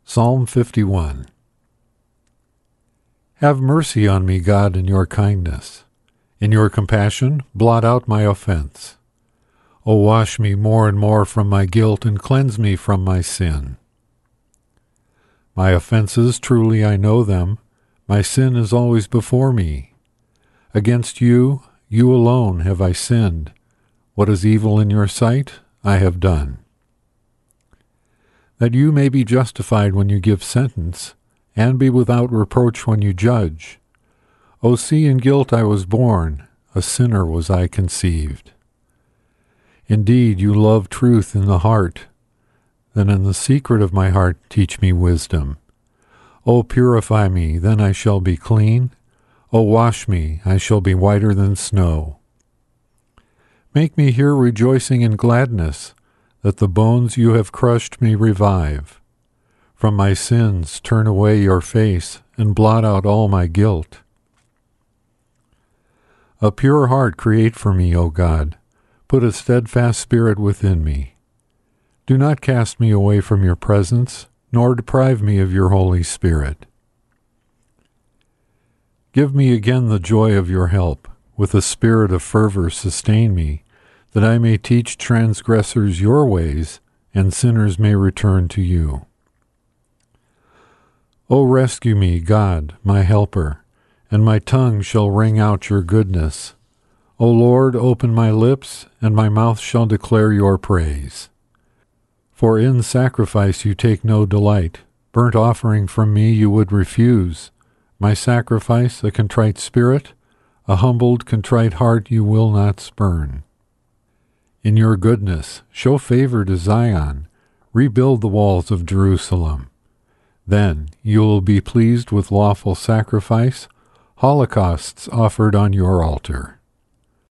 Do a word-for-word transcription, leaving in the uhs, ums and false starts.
Psalm fifty-one. Have mercy on me, God, in your kindness. In your compassion, blot out my offense. O wash me more and more from my guilt, and cleanse me from my sin. My offenses, truly I know them. My sin is always before me. Against you, you alone, have I sinned. What is evil in your sight, I have done. That you may be justified when you give sentence, and be without reproach when you judge. O see, in guilt I was born, a sinner was I conceived. Indeed, you love truth in the heart. Then in the secret of my heart teach me wisdom. O purify me, then I shall be clean. O wash me, I shall be whiter than snow. Make me hear rejoicing and gladness, that the bones you have crushed may revive. From my sins turn away your face, and blot out all my guilt. A pure heart create for me, O God. Put a steadfast spirit within me. Do not cast me away from your presence, nor deprive me of your Holy Spirit. Give me again the joy of your help. With a spirit of fervor sustain me, that I may teach transgressors your ways, and sinners may return to you. O rescue me, God, my helper, and my tongue shall ring out your goodness. O Lord, open my lips, and my mouth shall declare your praise. For in sacrifice you take no delight. Burnt offering from me you would refuse. My sacrifice, a contrite spirit, a humbled, contrite heart you will not spurn. In your goodness, show favor to Zion. Rebuild the walls of Jerusalem. Then you will be pleased with lawful sacrifice, holocausts offered on your altar.